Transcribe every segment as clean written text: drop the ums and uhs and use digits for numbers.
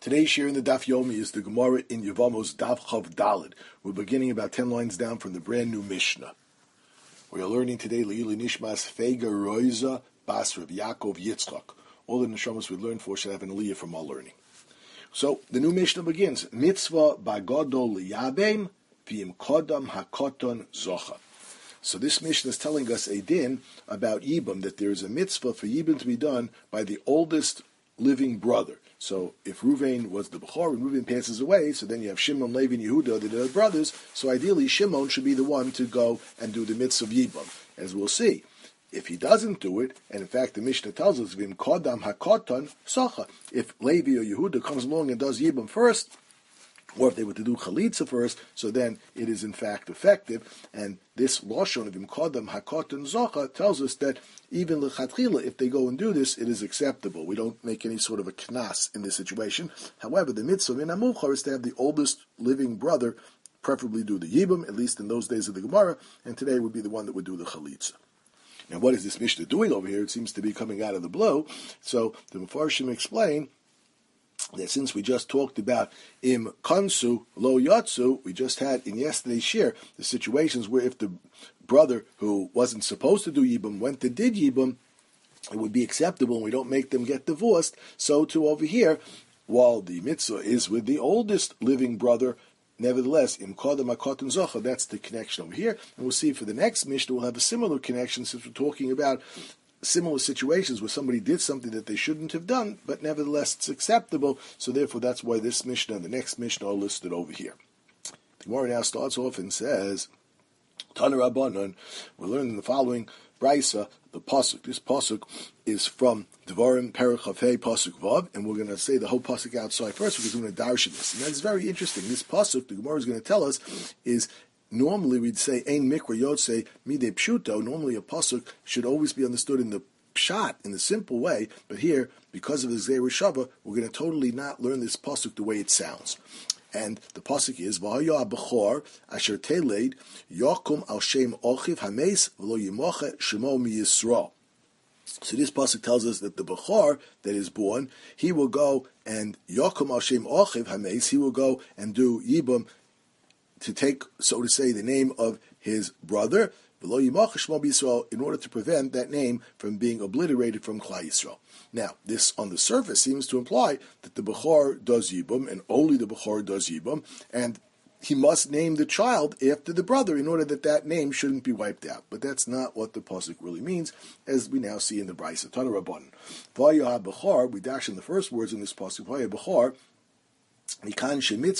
Today's share in the Daf Yomi is the Gemara in Yevamos Daf Chav Daled. We're beginning about 10 lines down from the brand new Mishnah. We are learning today Leili Nishmas Feiga Roiza Bas Reb Yaakov Yitzchak. All the neshamas we learned for should have an aliyah from our learning. So the new Mishnah begins. Mitzvah Bagodol Liyabem V'im Kodam Hakoton Zocha. So this Mishnah is telling us a din about Yibam, that there is a mitzvah for Yibam to be done by the oldest living brother. So if Ruvain was the Bechor and Ruvain passes away, so then you have Shimon, Levi, and Yehuda, that are brothers. So ideally, Shimon should be the one to go and do the mitzvah of Yibam, as we'll see. If he doesn't do it, and in fact the Mishnah tells us, Vim Kodam Hakoton Socha, if Levi or Yehuda comes along and does Yibam first, or if they were to do Chalitza first, so then it is in fact effective. And this Lashon of Im Kodam Hakoton Zocha tells us that even L'Chatchila, if they go and do this, it is acceptable. We don't make any sort of a knas in this situation. However, the mitzvah in Amuchar is to have the oldest living brother preferably do the Yibam, at least in those days of the Gemara, and today would be the one that would do the Chalitza. Now, what is this Mishnah doing over here? It seems to be coming out of the blue. So the Mefarshim explain that since we just talked about im kansu lo yatsu, we just had in yesterday's shir the situations where if the brother who wasn't supposed to do yibum went to did yibum, it would be acceptable and we don't make them get divorced. So too over here, while the mitzvah is with the oldest living brother, nevertheless, im kodam hakoton zocha, that's the connection over here. And we'll see for the next Mishnah, we'll have a similar connection since we're talking about similar situations where somebody did something that they shouldn't have done, but nevertheless it's acceptable. So therefore that's why this Mishnah and the next Mishnah are listed over here. The Gemara now starts off and says, Tana Rabbanon, we're learning the following Brisa, the Pasuk. This Pasuk is from Devarim Perek Chafei Pasuk Vav, and we're going to say the whole Pasuk outside first because we're going to darshan this. And that's very interesting. This Pasuk, the Gemara is going to tell us, is normally we'd say Ein Mikra Yotze Midei Pshuto. Normally a pasuk should always be understood in the pshat, in the simple way. But here, because of the Zera Shava, we're going to totally not learn this pasuk the way it sounds. And the pasuk is V'haya Bechor Asher Teleid Yakum Al Shem Ochiv Hameis V'lo Yimoche Shemo Mi Yisrael. So this pasuk tells us that the Bechor that is born, he will go and Yakum Al Shem Ochiv Hameis, he will go and do Yibam, to take, so to say, the name of his brother, in order to prevent that name from being obliterated from Klal Yisrael. Now, this on the surface seems to imply that the Bechor does Yibum, and only the Bechor does Yibum, and he must name the child after the brother in order that that name shouldn't be wiped out. But that's not what the pasuk really means, as we now see in the Brisa. Tana Rabbanan. V'haya Bechor, we dash in the first words in this pasuk, V'haya Bechor, now,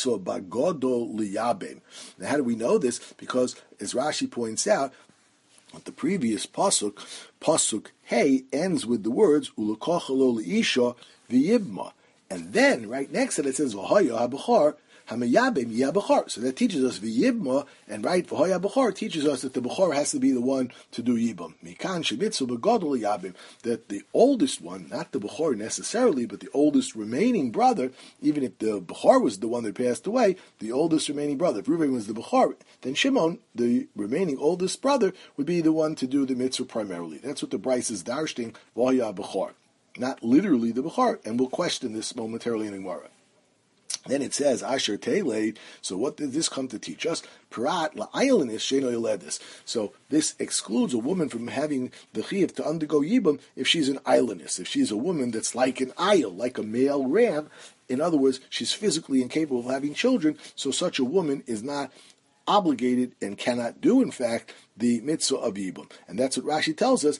how do we know this? Because, as Rashi points out, the previous pasuk Hey, ends with the words Ulukochalo Leisha V'yibma, and then right next to it says V'haya Bechor Hamayabim Yabachar. So that teaches us V'yibma, and right V'haya Bechor teaches us that the Bechor has to be the one to do Yibam. Mikan Shemitzu Begodol Yabim, that the oldest one, not the Bechor necessarily, but the oldest remaining brother, even if the Bechor was the one that passed away, the oldest remaining brother, if Reuven was the Bechor, then Shimon, the remaining oldest brother, would be the one to do the mitzvah primarily. That's what the Bryce is darshting V'haya Bechor, not literally the Bechor, and we'll question this momentarily in the Gemara. Then it says, Asher Teleid, so what did this come to teach us? Parat la'aylanis she'no yoledis. So this excludes a woman from having the chiyuv to undergo yibam if she's an aylanis, if she's a woman that's like an ayil, like a male ram. In other words, she's physically incapable of having children, so such a woman is not obligated and cannot do, in fact, the mitzvah of Yibam. And that's what Rashi tells us.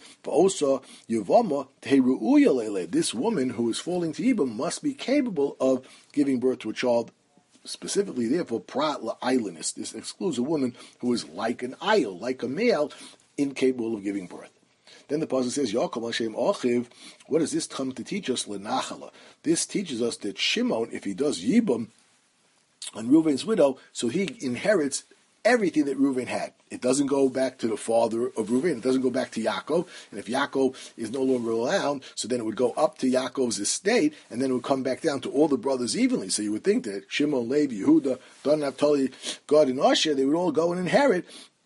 This woman who is falling to Yibam must be capable of giving birth to a child, specifically, therefore, prat la'aylanis. This excludes a woman who is like an ayil, like a male, incapable of giving birth. Then the pasuk says, Yaakov Hashem Ochiv. What does this come to teach us? Lenachala. This teaches us that Shimon, if he does Yibam on Reuven's widow, so he inherits everything that Reuven had. It doesn't go back to the father of Reuven. It doesn't go back to Yaakov. And if Yaakov is no longer around, so then it would go up to Yaakov's estate, and then it would come back down to all the brothers evenly. So you would think that Shimon, Levi, Yehuda, Dan, Naphtali, Gad, and Asher, they would all go and inherit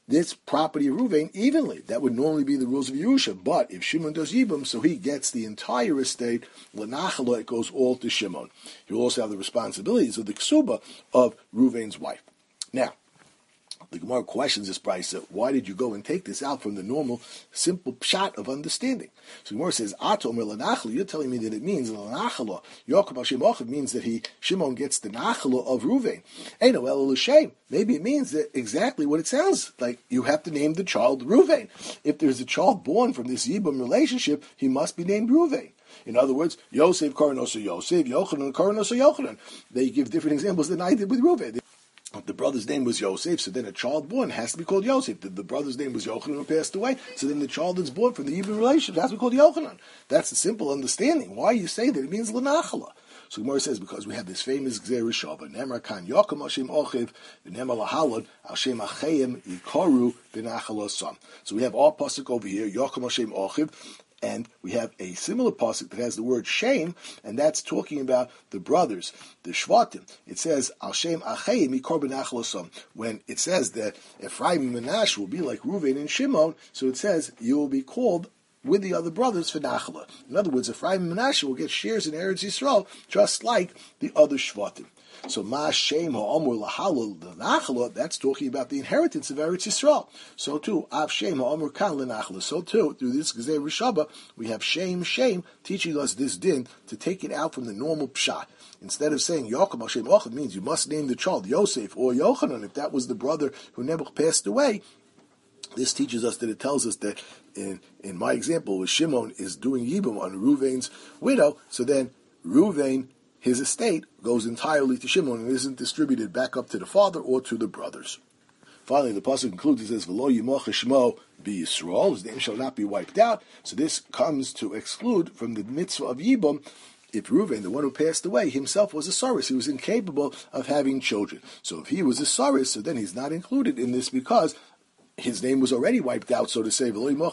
this property of Ruvain evenly. That would normally be the rules of Yerusha. But if Shimon does Yibum, so he gets the entire estate, L'nachala, it goes all to Shimon. He will also have the responsibilities of the Ksuba of Ruvain's wife. Now, the Gemara questions this brisa. Why did you go and take this out from the normal, simple pshat of understanding? So the Gemara says, "Atom l'nachla." You're telling me that it means l'nachla. Yaakov Hashem Achiv means that Shimon gets the nachla of Ruvain. Eino el l'shem. Maybe it means that exactly what it sounds like. You have to name the child Ruvain. If there's a child born from this Yibum relationship, he must be named Ruvain. In other words, Yosef Karnosa Yosef, Yochanan Karnosa Yochanan. They give different examples than I did with Ruvain. If the brother's name was Yosef, so then a child born has to be called Yosef. If the brother's name was Yochanan who passed away, so then the child that's born from the Yibum relationship has to be called Yochanan. That's a simple understanding. Why you say that? It means L'nachala. So Gemara says, because we have this famous Gzera Shava, Nemar Kan Yocham Hashem Ochiv, Nemar Lahalad, Hashem Achayim Yikoru B'nachal Asam. So we have our pasuk over here, Yocham Hashem Ochiv, and we have a similar pasuk that has the word Shem, and that's talking about the brothers, the Shvatim. It says, Al Shem Achayim Yikor B'nachal Asam. When it says that Ephraim and Manasseh will be like Reuven and Shimon, so it says, you will be called with the other brothers for Nachala. In other words, Ephraim and Manasseh will get shares in Eretz Yisrael, just like the other Shvatim. So Ma Shem Ha'amur Lahalal L'Nachala, that's talking about the inheritance of Eretz Yisrael. So too, Av Shem Ha'amur Kan L'Nachala. So too, through this Gezerah Shava, we have Shem teaching us this din to take it out from the normal pshat. Instead of saying Yaakov Hashem Ochiv means you must name the child Yosef or Yochanan, if that was the brother who never passed away. This teaches us that it tells us that in my example, where Shimon is doing Yibum on Ruvain's widow, so then Ruvain, his estate, goes entirely to Shimon and isn't distributed back up to the father or to the brothers. Finally, the pasuk concludes, it says, V'lo yimach shmo b'Yisrael, his name shall not be wiped out. So this comes to exclude from the mitzvah of Yibum, if Reuven, the one who passed away, himself was a saris, he was incapable of having children. So if he was a saris, so then he's not included in this because his name was already wiped out, so to say,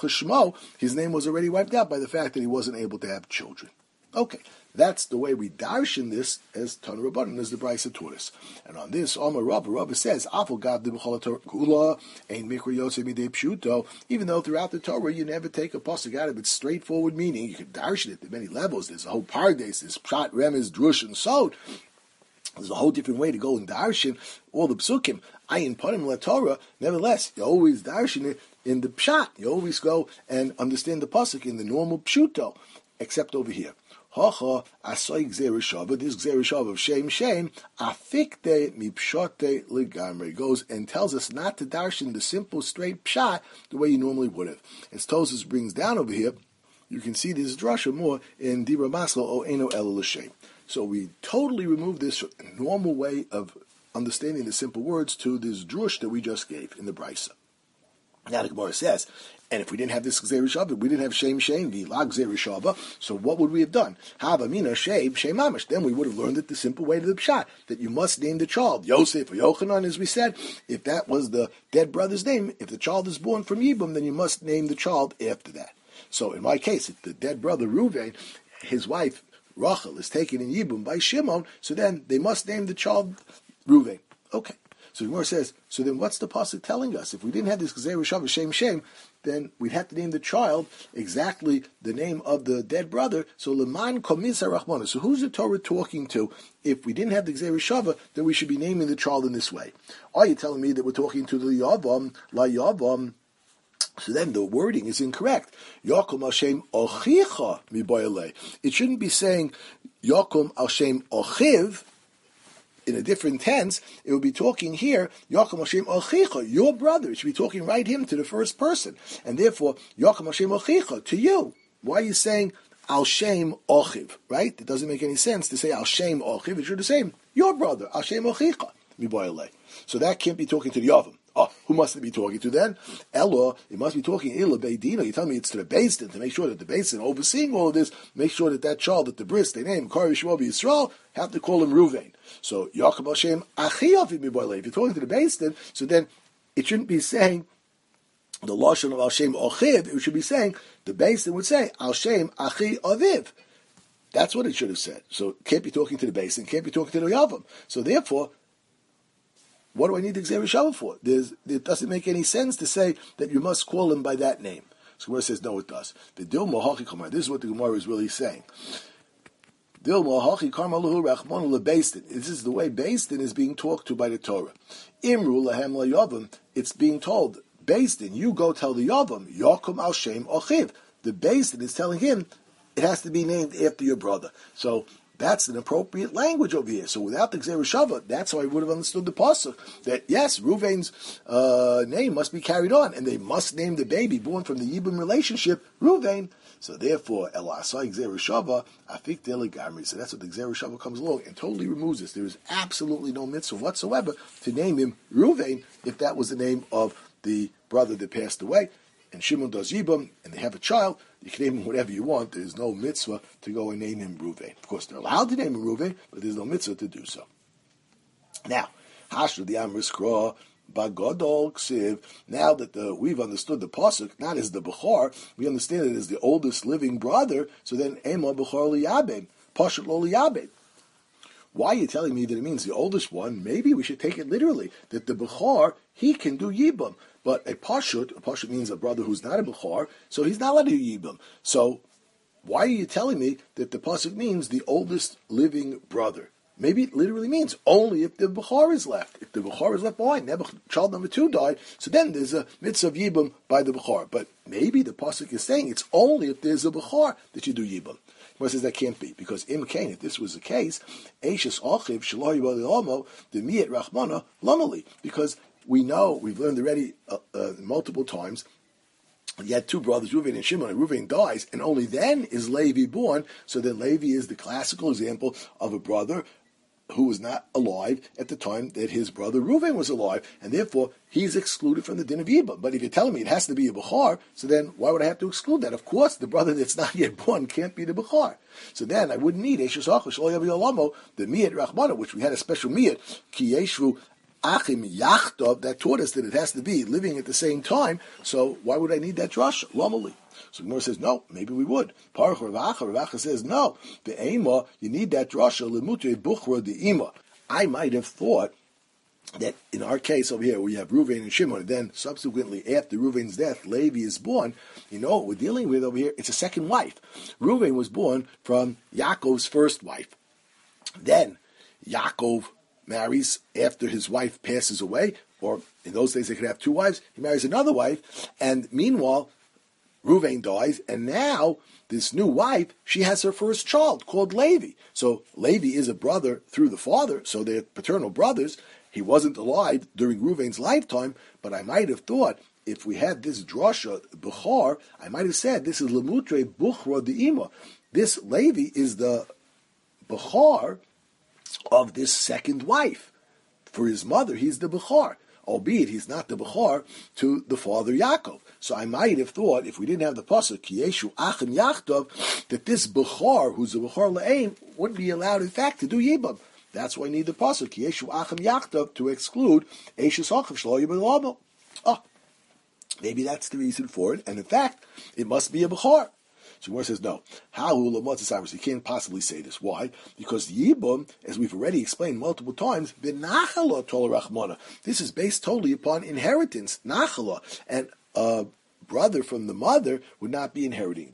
his name was already wiped out by the fact that he wasn't able to have children. Okay, that's the way we darshan this as Tana Rabbanan, as the Brisa taught us. And on this, Amar Rabba says, even though throughout the Torah you never take a pasuk out of its straightforward meaning, you can darshan it at many levels. There's a whole pardes, there's pshat, remez, drush, and sod. There's a whole different way to go and darshan all the psukim. Ayin panim la Torah. Nevertheless, you always darshan it in the pshat. You always go and understand the pasuk in the normal pshuto, except over here. Hacha asay gzera shava. This gzera shava of Shem afikte mipshote legamre goes and tells us not to darshan the simple straight pshat the way you normally would have. As Tosas brings down over here, you can see this drasha more in Dibra Masla o Eno El L'Shem. So we totally remove this normal way of understanding the simple words to this drush that we just gave in the Brisa. Now the Gemara says, and if we didn't have this Gzera Shava, we didn't have Shem, V'la Gzera Shava, so what would we have done? Havamina, Shem Mamish. Then we would have learned it the simple way to the Pshat, that you must name the child, Yosef or Yochanan, as we said. If that was the dead brother's name, if the child is born from Yibum, then you must name the child after that. So in my case, if the dead brother Reuven, his wife Rachel is taken in Yibum by Shimon, so then they must name the child Reuven. Okay. So the Gemara says, so then what's the pasuk telling us? If we didn't have this Gzera Shava Shem, then we'd have to name the child exactly the name of the dead brother. So Leman Komis HaRachmana. So who's the Torah talking to? If we didn't have the Gzera Shava, then we should be naming the child in this way. Are you telling me that we're talking to the Yavam, La Yavam? So then the wording is incorrect. Yakum Hashem Ochicha Miboyale. It shouldn't be saying Yakum Hashem Ochiv in a different tense. It would be talking here, Yakum Hashem Ochicha, your brother. It should be talking right him to the first person. And therefore, Yakum Hashem Ochicha, to you. Why are you saying Al Shem Ochiv, right? It doesn't make any sense to say Al Shem Ochiv. It should be saying your brother, Al Shem Ochicha Miboyale. So that can't be talking to the Yavam. Oh, who must it be talking to then? Ella, it must be talking Ila Beidina. You tell me it's to the Beis Din to make sure that the Beis Din, overseeing all of this, make sure that that child, that the bris, they name Kari Shmo Yisrael, have to call him Ruvain. So Yaakov Hashem Achiyav Miboyle. If you're talking to the Beis Din, so then it shouldn't be saying the lashon of Al Shem Ochiv. It should be saying the Beis Din would say Al Shem Achi Aviv. That's what it should have said. So it can't be talking to the Beis Din, can't be talking to the Yavam. So therefore, what do I need the Gzera Shava for? It doesn't make any sense to say that you must call him by that name. So Gemara says, no, it does. This is what the Gemara is really saying. This is the way Beis Din is being talked to by the Torah. Imru lahem layavam, it's being told, Beis Din, you go tell the Yavam, Yakum al Shem Achiv. The Beis Din is telling him, it has to be named after your brother. So that's an appropriate language over here. So without the Gzera Shava, that's how I would have understood the pasuk, that yes, Ruvain's name must be carried on, and they must name the baby born from the Yibum relationship Ruvain. So therefore, El Asai Gzera Shava, Afik Dele Gamri. So that's what the Gzera Shava comes along and totally removes this. There is absolutely no mitzvah whatsoever to name him Ruvain if that was the name of the brother that passed away. And Shimon does Yibum, and they have a child, you can name him whatever you want. There is no mitzvah to go and name him Ruvain. Of course, they're allowed to name him Ruvain, but there's no mitzvah to do so. Now, Hashra the Amriskra, Bagodol Ksiv, now that we've understood the pasuk, not as the Bechor, we understand it as the oldest living brother, so then Ema Bechor Liyabed, Pashat Lo Liyabed. Why are you telling me that it means the oldest one? Maybe we should take it literally, that the Bechor, he can do Yibum. But a Pashut means a brother who's not a Bechor, so he's not allowed to do Yibum. So why are you telling me that the pasuk means the oldest living brother? Maybe it literally means only if the Bechor is left. If the Bechor is left behind, child number 2 died, so then there's a mitzvah of Yibum by the Bechor. But maybe the pasuk is saying it's only if there's a Bechor that you do Yibum. Gemara says that can't be, because if this was the case, Eishes Achiv Shelo Yibali Lomo the Miyat Rachmana Lamali, because we know, we've learned already multiple times, you had 2 brothers, Reuven and Shimon, and Reuven dies, and only then is Levi born, so then Levi is the classical example of a brother who was not alive at the time that his brother Reuven was alive, and therefore he's excluded from the din of Yibum. But if you're telling me it has to be a Bechor, so then why would I have to exclude that? Of course, the brother that's not yet born can't be the Bechor. So then I wouldn't need Eshes Achiv Shelo Yavi Olamo, the Miyat Rachmana, which we had a special Miyat, Ki Yeshvu Achim Yachtov, that taught us that it has to be living at the same time, so why would I need that drush? Lomali. So Gemara says, no, maybe we would. Paruch Rav Acha says, no, the Ema, you need that drasha, Lemutre Buchra the Ema. I might have thought that in our case over here, we have Reuven and Shimon, and then subsequently after Reuven's death, Levi is born. You know what we're dealing with over here? It's a second wife. Reuven was born from Yaakov's first wife. Then Yaakov marries after his wife passes away, or in those days they could have 2 wives. He marries another wife, and meanwhile, Reuven dies, and now this new wife, she has her first child called Levi. So Levi is a brother through the father, so they're paternal brothers. He wasn't alive during Reuven's lifetime, but I might have thought, if we had this drasha, Bechor, I might have said, this is Lemutre Buchra de Ima. This Levi is the Bechor of this second wife. For his mother, he's the Bechor, albeit he's not the Bechor to the father Yaakov. So I might have thought, if we didn't have the pasuk Ki Yeshu Achim Yachtov, that this Bechor, who's the Bechor La'im, wouldn't be allowed, in fact, to do Yibam. That's why I need the pasuk Ki Yeshu Achim Yachtov to exclude Eishes Achiv Shelo Yibam Lamo. Oh, maybe that's the reason for it, and in fact, it must be a Bechor. So Gemara says, no. You can't possibly say this. Why? Because Yibum, as we've already explained multiple times, this is based totally upon inheritance, nachala, and a brother from the mother would not be inheriting.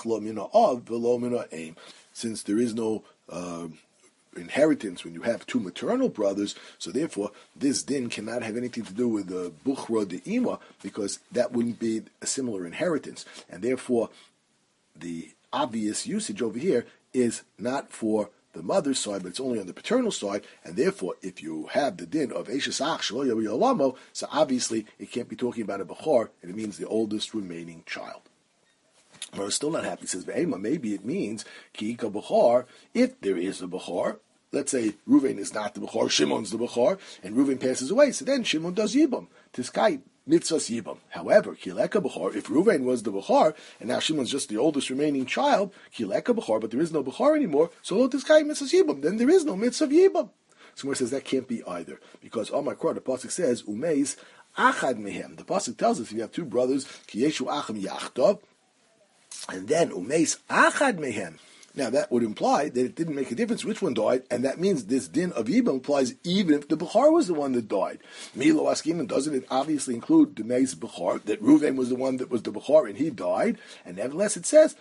Since there is no inheritance when you have 2 maternal brothers, so therefore this din cannot have anything to do with the buchra de ima, because that wouldn't be a similar inheritance, and therefore the obvious usage over here is not for the mother's side, but it's only on the paternal side, and therefore, if you have the din of Eishes Ach Shelo Yavi Olamo, so obviously it can't be talking about a Bechor, and it means the oldest remaining child. But still not happy. He says, Ve'ema, maybe it means Ki Ika Bechor, if there is a Bechor. Let's say Reuven is not the Bechor, Shimon's the Bechor, and Reuven passes away, so then Shimon does Yibam. Tiskai mitzvahs Yibam. However, Kileka Bechor, if Reuven was the Bechor, and now Shimon's just the oldest remaining child, Kileka Bechor, but there is no Bechor anymore, so lo Tiskai mitzvahs Yibam, then there is no mitzvah of Yibam. Someone says that can't be either, because on my quote, the pasuk says, Umeis Achad Mehem. The pasuk tells us if you have 2 brothers, Ki Yeshu Achim Yachtov, and then Umeis Achad Mehem, Now that would imply that it didn't make a difference which one died, and that means this din of Yibam applies even if the Bechor was the one that died. Milo Askimin, doesn't it obviously include the Meis Bechor, that Reuven was the one that was the Bechor and he died, and nevertheless it says,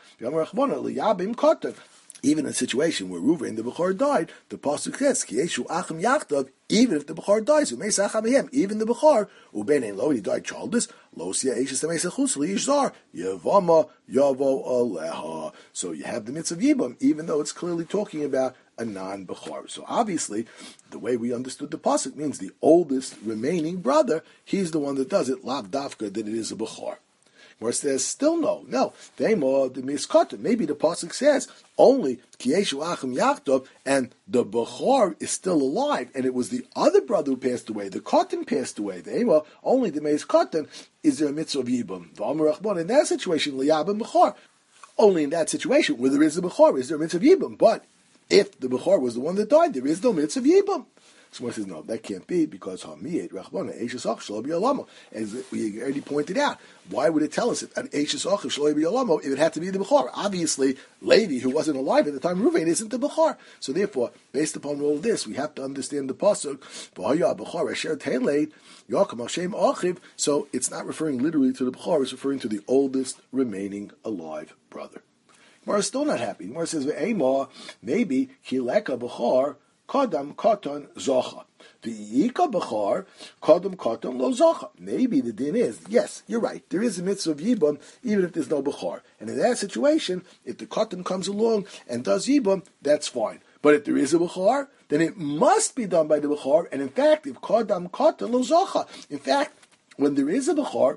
even in a situation where Reuven, the Bechor, died, the Pasuk says, Ki Yeshu Achim Yachtav, even if the Bechor dies, even the Bechor, Uben Ein Lo, he died childless, Lo Sia Eishes Tamesachus Liyishzar, Yavama Yavo Aleha. So you have the mitzvah of Yibam, even though it's clearly talking about a non-Bechor. So obviously, the way we understood the Pasuk means the oldest remaining brother, he's the one that does it, Lav Dafka, that it is a Bechor. Where says still no. They more the miskata. Maybe the pasuk says only Kieshu Achim Yachtov, and the Bechor is still alive, and it was the other brother who passed away. The Katan passed away. They more only the miskatan is there a mitzvah of Yibam. In that situation, Liyabim Bechor. Only in that situation where there is a Bechor is there a mitzvah of Yibam. But if the Bechor was the one that died, there is no mitzvah of Yibam. Someone says, no, that can't be because Hamiyat Rachbana Eishes Ach Shlo B'Yalamo. As we already pointed out, why would it tell us an Eishes Ach Shlo B'Yalamo if it had to be the Bechor? Obviously, Levi, who wasn't alive at the time, Reuven isn't the Bechor. So therefore, based upon all of this, we have to understand the pasuk. V'Haya Bechor Asher Teileit Yaakam Hashem Achiv. So it's not referring literally to the Bechor; it's referring to the oldest remaining alive brother. Gemara is still not happy. Gemara says, "Ve'ema maybe Kileka Bechor." Kadam Katan Zocha. V'yika Bechar, Kadam Katan Lo Zocha. Maybe the din is, yes, you're right, there is a mitzvah of Yibam, even if there's no Bechar. And in that situation, if the Katan comes along and does Yibam, that's fine. But if there is a Bechar, then it must be done by the Bechar. And in fact, if Kadam Katan Lo Zocha, in fact, when there is a Bechar,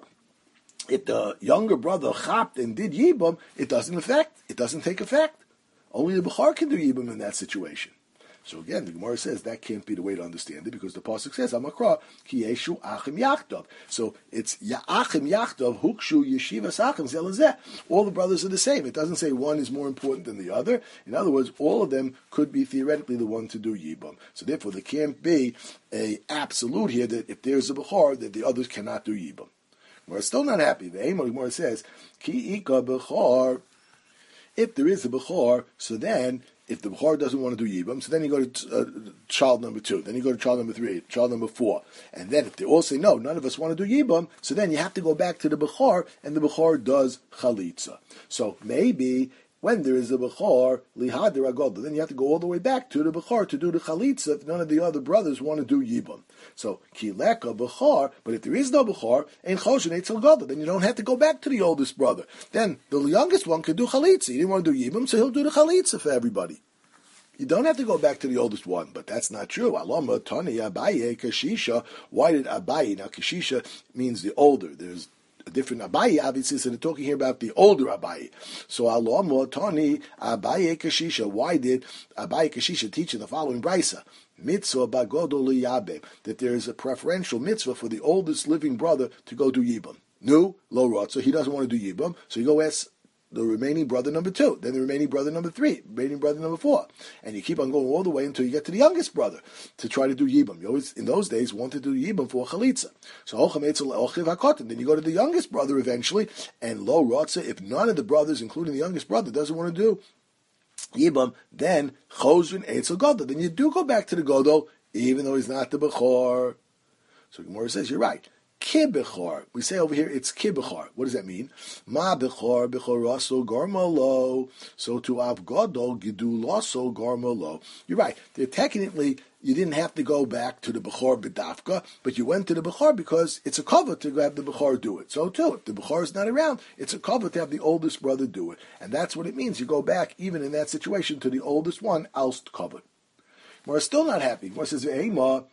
if the younger brother chapped and did Yibam, it doesn't take effect. Only the Bechar can do Yibam in that situation. So again, the Gemara says that can't be the way to understand it because the pasuk says Amakra Ki Yeshu Achim Yachtov. So it's Achim Yachtov Hukshu Yeshivas Achim Zelazeh. All the brothers are the same. It doesn't say one is more important than the other. In other words, all of them could be theoretically the one to do Yibam. So therefore, there can't be a absolute here that if there's a Bechor that the others cannot do Yibam. We're still not happy. The Gemara says Ki Ika Bechor. If there is a Bechor, so then if the Bechor doesn't want to do Yibam, so then you go to child number 2, then you go to child number 3, child number 4. And then if they all say, no, none of us want to do Yibam, so then you have to go back to the Bechor, and the Bechor does Chalitza. So maybe when there is a Bechor, Lihad Ragoda, then you have to go all the way back to the Bechor to do the Chalitza if none of the other brothers want to do Yibam. So, Kileka Bechor, but if there is no Bechor, Ein Choshen Eitzel Goda, then you don't have to go back to the oldest brother. Then the youngest one can do Chalitza. He didn't want to do Yibam, so he'll do the Chalitza for everybody. You don't have to go back to the oldest one, but that's not true. Alama Tani Abaye Kashisha. Why did Abaye? Now Kashisha means the older. There's a different Abaye, obviously, so they're talking here about the older Abaye. So Alama Tani Abaye Kashisha. Why did Abaye Kashisha teach in the following brisa? Mitzvah bagodo liyabe, that there is a preferential mitzvah for the oldest living brother to go do Yibam. No, lo rot, so he doesn't want to do Yibam, so you go ask the remaining brother number 2, then the remaining brother number 3, remaining brother number 4, and you keep on going all the way until you get to the youngest brother to try to do Yibam. You always, in those days, wanted to do Yibam for a Chalitza. So then you go to the youngest brother eventually, and lo rotza, if none of the brothers, including the youngest brother, doesn't want to do Yibam, then Chosrin Eitzel Godel. Then you do go back to the Godel, even though he's not the Bechor. So Gemara says, you're right. Kibechor. We say over here it's Kibechor. What does that mean? Ma Bechor, Bechoraso Garmalo. So to Av Godol, Gidulaso Garmalo. You're right. Technically, you didn't have to go back to the Bechor B'dafka, but you went to the Bechor because it's a cover to have the Bechor do it. So too, if the Bechor is not around, it's a cover to have the oldest brother do it. And that's what it means. You go back, even in that situation, to the oldest one, else covered. We're still not happy. Gemara says, Ve'ema,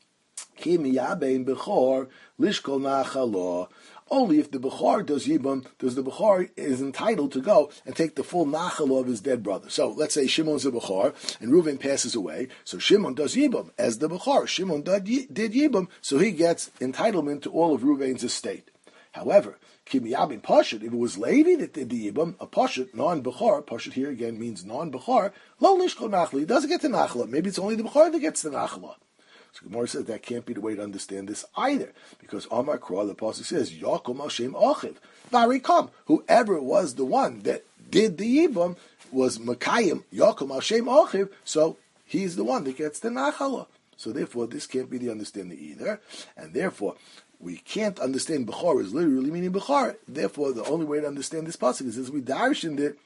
Ki miyabein Bechor, lishkol nachalo. Only if the Bechor does Yibam, does the Bechor is entitled to go and take the full nachalo of his dead brother. So let's say Shimon's a Bechor and Reuven passes away, so Shimon does Yibam as the Bechor. Shimon did Yibam, so he gets entitlement to all of Reuven's estate. However, Kimiyabin Pashut, if it was Levi that did the Yibam, a Pashut, non-Bechor, Pashut here again means non-Bechor, lo lishkol nachalo, he doesn't get the nachalo. Maybe it's only the Bechor that gets the nachalo. So Gemara says that can't be the way to understand this either, because Amar Kra, the pasuk says, Yaakov Hashem Achiv, Varikam, whoever was the one that did the Yibam, was Makayim Yaakov al Shem Achiv, so he's the one that gets the Nachala. So therefore, this can't be the understanding either, and therefore, we can't understand Bechor as literally meaning Bechor. Therefore, the only way to understand this pasuk is as we darshened it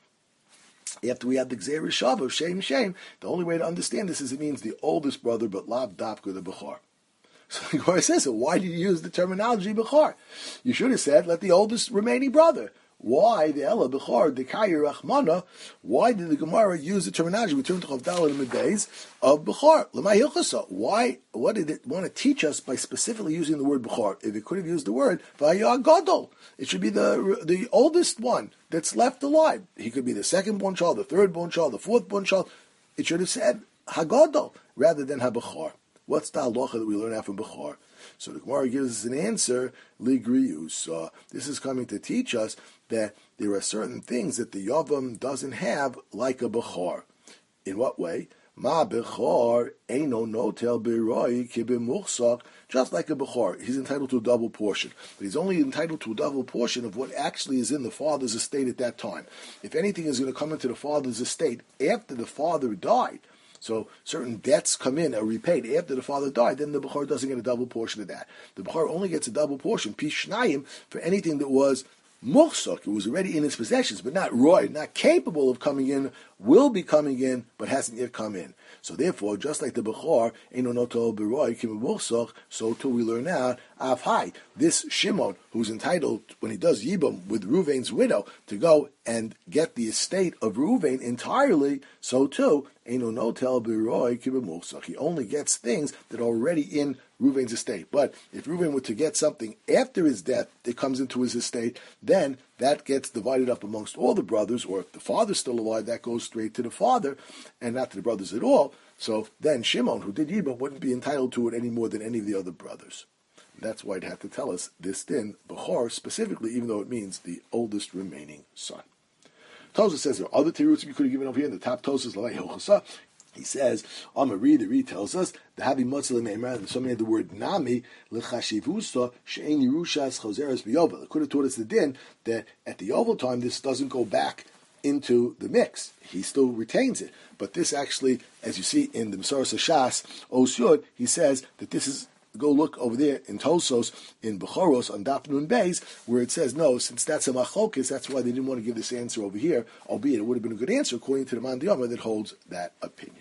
after we had the Gzeir Shav of Shem Shem. The only way to understand this is it means the oldest brother, but Lav Dafka the Bechor. So the Gemara says, so why did you use the terminology Bechor? You should have said, let the oldest remaining brother. Why the Ella Bechor Dekayir Rachmana? Why did the Gemara use the terminology? We turn to Chavdal in the days of Bechor. Lemay Hilchasa. Why? What did it want to teach us by specifically using the word Bechor? If it could have used the word Vayah Gadol, it should be the oldest one that's left alive. He could be the second born child, the third born child, the fourth born child. It should have said Hagadol rather than HaBechor. What's the halacha that we learn out from Bechor? So the Gemara gives us an answer, Ligrius. This is coming to teach us that there are certain things that the Yavam doesn't have like a Bechor. In what way? Ma Bechor eino notel biroi kibimuchsak. Just like a Bechor, he's entitled to a double portion. But he's only entitled to a double portion of what actually is in the father's estate at that time. If anything is going to come into the father's estate after the father died, so certain debts come in, are repaid after the father died, then the Bechor doesn't get a double portion of that. The Bechor only gets a double portion, Pishnayim, for anything that was Muchsuk, it was already in his possessions, but not roy, not capable of coming in, will be coming in, but hasn't yet come in. So therefore, just like the Bechor, Eino Noto Beroy, Kim Muchsuk, so too we learn out, Avhai, this Shimon, who's entitled, when he does Yibam with Reuven's widow, to go and get the estate of Reuven entirely, so too, Eino Notel Beroy, Kim Muchsuk. He only gets things that are already in Reuven's estate. But if Reuven were to get something after his death that comes into his estate, then that gets divided up amongst all the brothers, or if the father's still alive, that goes straight to the father and not to the brothers at all. So then Shimon, who did Yibam, wouldn't be entitled to it any more than any of the other brothers. That's why it had to tell us this din, Bechor specifically, even though it means the oldest remaining son. Tosha says there are other teruts you could have given over here. In the top Tosha, Lalei Hilchasa, he says, Amari, the Reed tells us, the Havi Motzah Meimar, and somebody had the word Nami, L'chashivusa, She'en Yerushas Choseres B'Yovel. It could have taught us the din that at the Yovel time, this doesn't go back into the mix. He still retains it. But this actually, as you see in the Masoras Shas, Osyod, he says that this is, go look over there in Tosos, in Bechoros, on Daf Nun Beis, where it says, no, since that's a machlokes, that's why they didn't want to give this answer over here, albeit it would have been a good answer according to the Man Diyama that holds that opinion.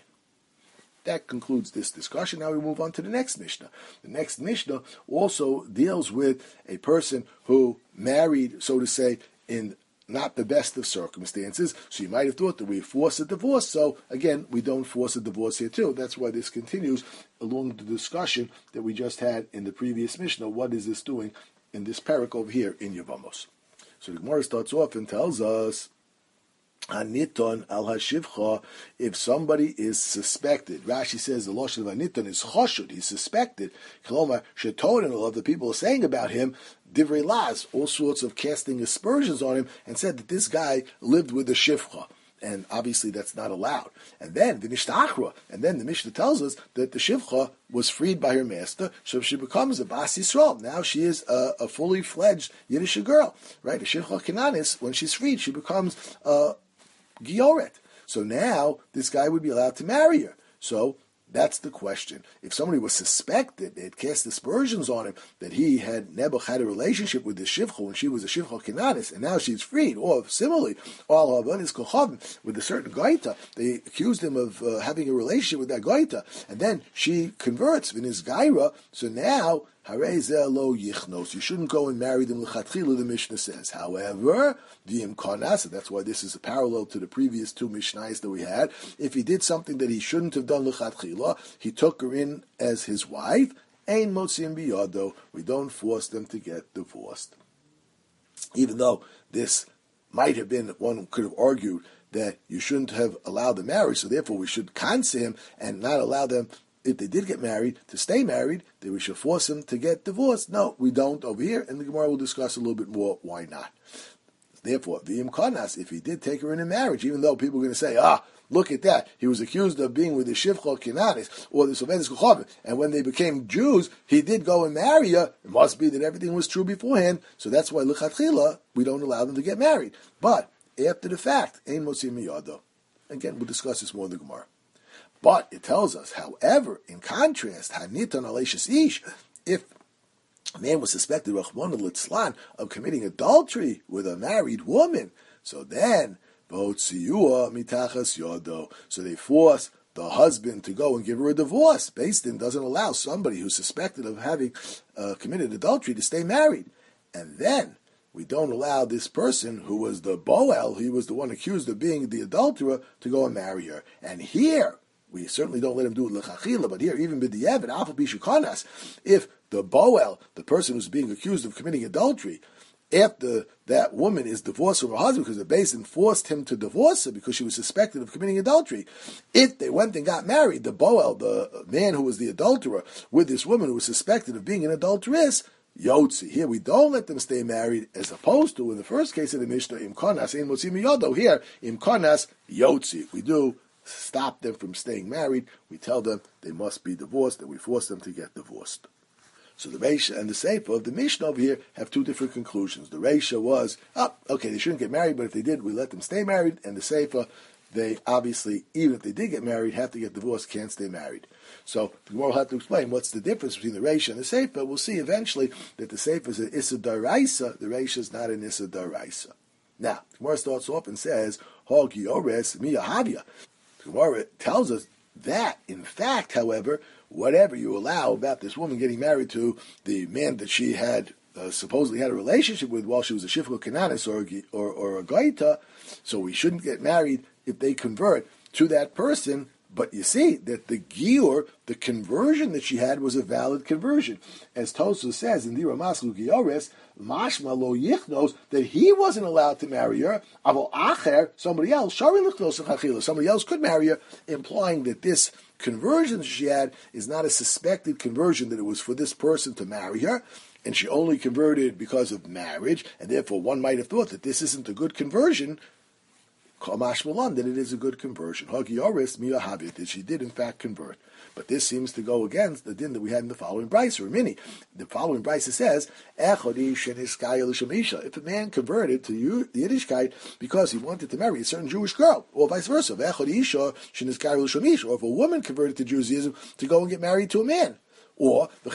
That concludes this discussion. Now we move on to the next Mishnah. The next Mishnah also deals with a person who married, so to say, in not the best of circumstances. So you might have thought that we force a divorce. So again, we don't force a divorce here too. That's why this continues along the discussion that we just had in the previous Mishnah. What is this doing in this parak over here in Yevamos? So the Gemara starts off and tells us, Aniton al hashivcha, if somebody is suspected. Rashi says the lashon of Aniton is choshud, he's suspected. Kolomar shetorin, all of the people are saying about him, divrei las, all sorts of casting aspersions on him, and said that this guy lived with the shivcha. And obviously that's not allowed. And then the Mishnah, and then the Mishnah tells us that the Shivcha was freed by her master, so she becomes a Bas Yisrael. Now she is a fully fledged Yiddish girl, right? A Shivcha Kananis, when she's freed, she becomes a Gioret. So now this guy would be allowed to marry her. So that's the question. If somebody was suspected, they had cast aspersions on him that he had Nebuch had a relationship with the Shivcha when she was a Shivcha Kenanis, and now she's freed. Or similarly, all Havanis Kochavim with a certain Gaita, they accused him of having a relationship with that Gaita, and then she converts in his Gaira. So now Harei lo yichnos. You shouldn't go and marry them l'chatchila, the Mishnah says. However, the imkanas, and that's why this is a parallel to the previous two Mishnayos that we had. If he did something that he shouldn't have done l'chatchila, he took her in as his wife. Ein motzim biyado. We don't force them to get divorced. Even though this might have been, one could have argued that you shouldn't have allowed the marriage, so therefore we should cancel him and not allow them, if they did get married, to stay married, then we should force them to get divorced. No, we don't over here, and the Gemara will discuss a little bit more why not. Therefore, the imkanas, if he did take her in a marriage, even though people are going to say, look at that, he was accused of being with the Shivcha Kenanis, or the Sovenis Kochavim, and when they became Jews, he did go and marry her. It must be that everything was true beforehand, so that's why l'chatchila, we don't allow them to get married. But after the fact, ein motzim miyado. Again, we'll discuss this more in the Gemara. But it tells us, however, in contrast, Hanitan Aleshis Ish, if a man was suspected Rachmana Litzlan of committing adultery with a married woman, so then mitachas yodo, so they force the husband to go and give her a divorce. Beis Din doesn't allow somebody who's suspected of having committed adultery to stay married. And then we don't allow this person who was the Boel, he was the one accused of being the adulterer, to go and marry her. And here, we certainly don't let him do it l'chachila, but here, even b'di'evet, afal bishukanas, if the Boel, the person who's being accused of committing adultery, after that woman is divorced from her husband because the Beis Din forced him to divorce her because she was suspected of committing adultery, if they went and got married, the Boel, the man who was the adulterer, with this woman who was suspected of being an adulteress, Yotzi. Here we don't let them stay married, as opposed to in the first case of the Mishnah, Imkonas, Ein Motzi Miyodo. Here, Imkonas, Yotzi. We do stop them from staying married. We tell them they must be divorced, and we force them to get divorced. So the Reisha and the Seifa of the Mishnah over here have two different conclusions. The Reisha was, okay, they shouldn't get married, but if they did, we let them stay married. And the Seifa, they obviously, even if they did get married, have to get divorced, can't stay married. So the Gemara will have to explain what's the difference between the Reisha and the Seifa. We'll see eventually that the Seifa is an Issa Daraisa, the Reisha is not an Issa Daraisa. Now, the Gemara starts off and says, Hagi Ores Miyahavya. The Gemara tells us that, in fact, however, whatever you allow about this woman getting married to the man that she had supposedly had a relationship with while she was a Shifra Kananis or a Gaita, so we shouldn't get married if they convert to that person. But you see that the Gior, the conversion that she had, was a valid conversion. As Tosfos says in Dira Maslu Giores, Mashma lo yichnos, that he wasn't allowed to marry her. Avol Acher, somebody else, Shari lichnos chachila, somebody else could marry her, implying that this conversion she had is not a suspected conversion, that it was for this person to marry her, and she only converted because of marriage, and therefore one might have thought that this isn't a good conversion, that it is a good conversion. That she did in fact convert. But this seems to go against the din that we had in the following brisa, or mini. The following brisa says, if a man converted to the Yiddishkeit because he wanted to marry a certain Jewish girl, or vice versa, or if a woman converted to Judaism to go and get married to a man, or a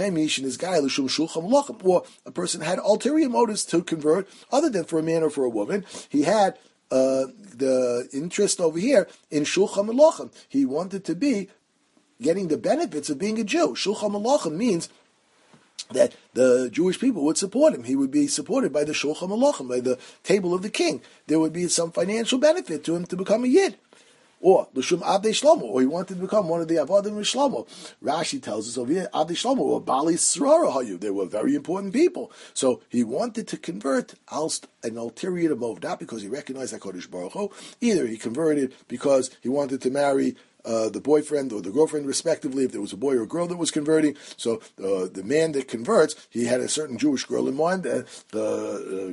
person had ulterior motives to convert other than for a man or for a woman. He had the interest over here in Shulchan Melachim. He wanted to be getting the benefits of being a Jew. Shulchan Melachim means that the Jewish people would support him. He would be supported by the Shulchan Melachim, by the table of the king. There would be some financial benefit to him to become a Yid. Or L'shum Avdei Shlomo, or he wanted to become one of the Avodim of Shlomo. Rashi tells us over here, Avdei Shlomo, or Bali Srara Hayu. They were very important people. So he wanted to convert an ulterior motive, not because he recognized HaKadosh Baruch Hu. Either he converted because he wanted to marry the boyfriend or the girlfriend, respectively, if there was a boy or a girl that was converting. So the man that converts, he had a certain Jewish girl in mind. The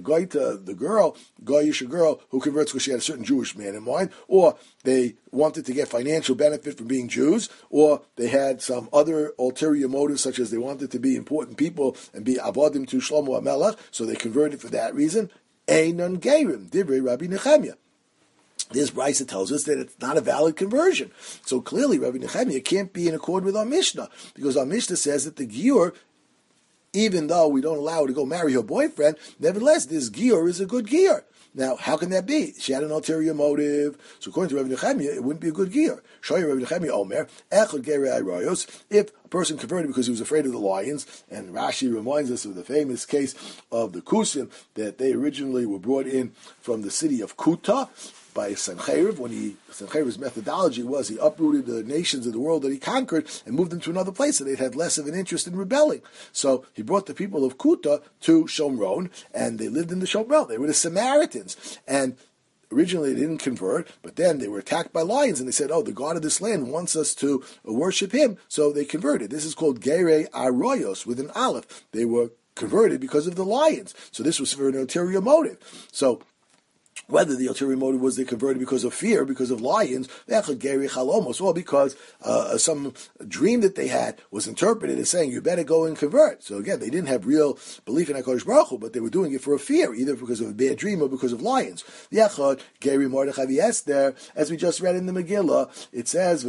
Goyish girl who converts because she had a certain Jewish man in mind. Or they wanted to get financial benefit from being Jews, or they had some other ulterior motives, such as they wanted to be important people and be avodim to Shlomo HaMelech, so they converted for that reason. Einon Geirim, Divrei Rabbi Nechemia. This brisa tells us that it's not a valid conversion. So clearly, Rabbi Nechemia can't be in accord with our Mishnah, because our Mishnah says that the Gior, even though we don't allow her to go marry her boyfriend, nevertheless, this Gior is a good Gior. Now, how can that be? She had an ulterior motive. So according to Rabbi Nechemia, it wouldn't be a good Gior. Shoy Rabbi Nechemia Omer, Echad Gerei Arayos, if a person converted because he was afraid of the lions, and Rashi reminds us of the famous case of the Kusim, that they originally were brought in from the city of Kuta, by Sancheriv, Sancheriv's methodology was he uprooted the nations of the world that he conquered and moved them to another place, so they'd had less of an interest in rebelling. So he brought the people of Kuta to Shomron, and they lived in the Shomron. They were the Samaritans. And originally they didn't convert, but then they were attacked by lions, and they said, the God of this land wants us to worship him, so they converted. This is called Gerei Arroyos, with an aleph. They were converted because of the lions. So this was for an ulterior motive. So Whether the ulterior motive was they converted because of fear, because of lions, or because some dream that they had was interpreted as saying, you better go and convert. So again, they didn't have real belief in HaKadosh Baruch Hu, but they were doing it for a fear, either because of a bad dream or because of lions. Geri Mordechai Esther, as we just read in the Megillah, it says,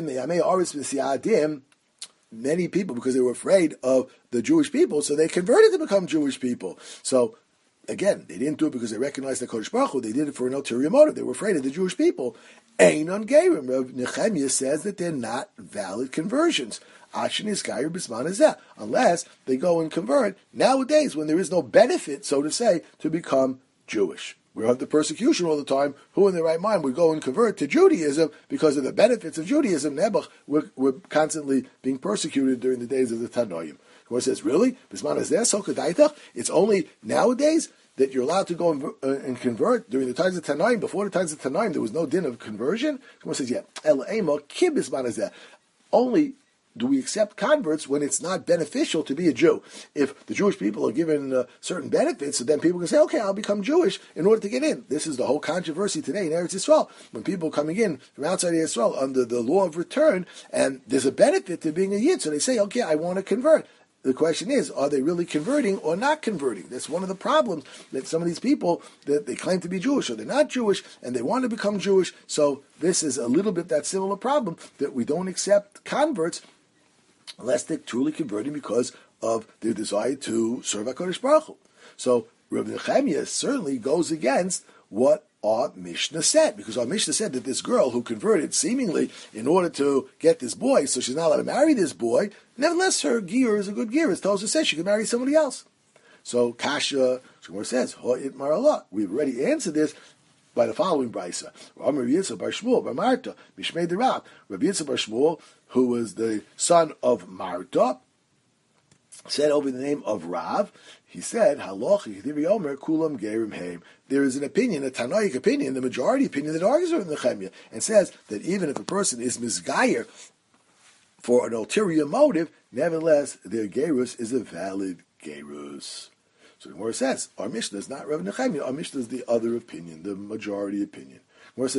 many people, because they were afraid of the Jewish people, so they converted to become Jewish people. So again, they didn't do it because they recognized the Kodesh Baruch Hu. They did it for an ulterior motive. They were afraid of the Jewish people. Ein on Gerim. Rav Nechemia says that they're not valid conversions. Ashin is Gair Bisman Azeh. Unless they go and convert nowadays when there is no benefit, so to say, to become Jewish. We're under persecution all the time. Who in their right mind would go and convert to Judaism because of the benefits of Judaism? Nebuch, we're constantly being persecuted during the days of the Tanoim. Where it says, really? It's only nowadays that you're allowed to go and convert. During the times of Tanaim, before the times of Tanaim, there was no din of conversion. It says, yeah. Only do we accept converts when it's not beneficial to be a Jew. If the Jewish people are given certain benefits, so then people can say, okay, I'll become Jewish in order to get in. This is the whole controversy today in Eretz Yisrael. When people are coming in from outside of Yisrael under the law of return, and there's a benefit to being a Yid, so they say, okay, I want to convert. The question is, are they really converting or not converting? That's one of the problems that some of these people, that they claim to be Jewish or they're not Jewish and they want to become Jewish. So this is a little bit that similar problem that we don't accept converts unless they're truly converting because of their desire to serve HaKadosh Baruch Hu. So Rabbi Nechemia certainly goes against what our Mishnah said, because our Mishnah said that this girl who converted seemingly in order to get this boy, so she's not allowed to marry this boy, nevertheless her gear is a good gear. As Tosha says, she can marry somebody else. So Kasha, Shemar says, Ho'it Marallah. We've already answered this by the following brisa. Rabbi Yitzchak bar Shmuel bar Marta, Mishmei the Rab. Rabbi Yitzchak bar Shmuel, who was the son of Marta, said over the name of Rav, he said, Halachi Omer Kulam Gerim Heim. There is an opinion, a Tanaic opinion, the majority opinion that argues with Nechemia, and says that even if a person is misgayer for an ulterior motive, nevertheless their gerus is a valid gerus. So the Gemara says, our Mishnah is not Rav Nechemia, our Mishnah is the other opinion, the majority opinion. The Gemara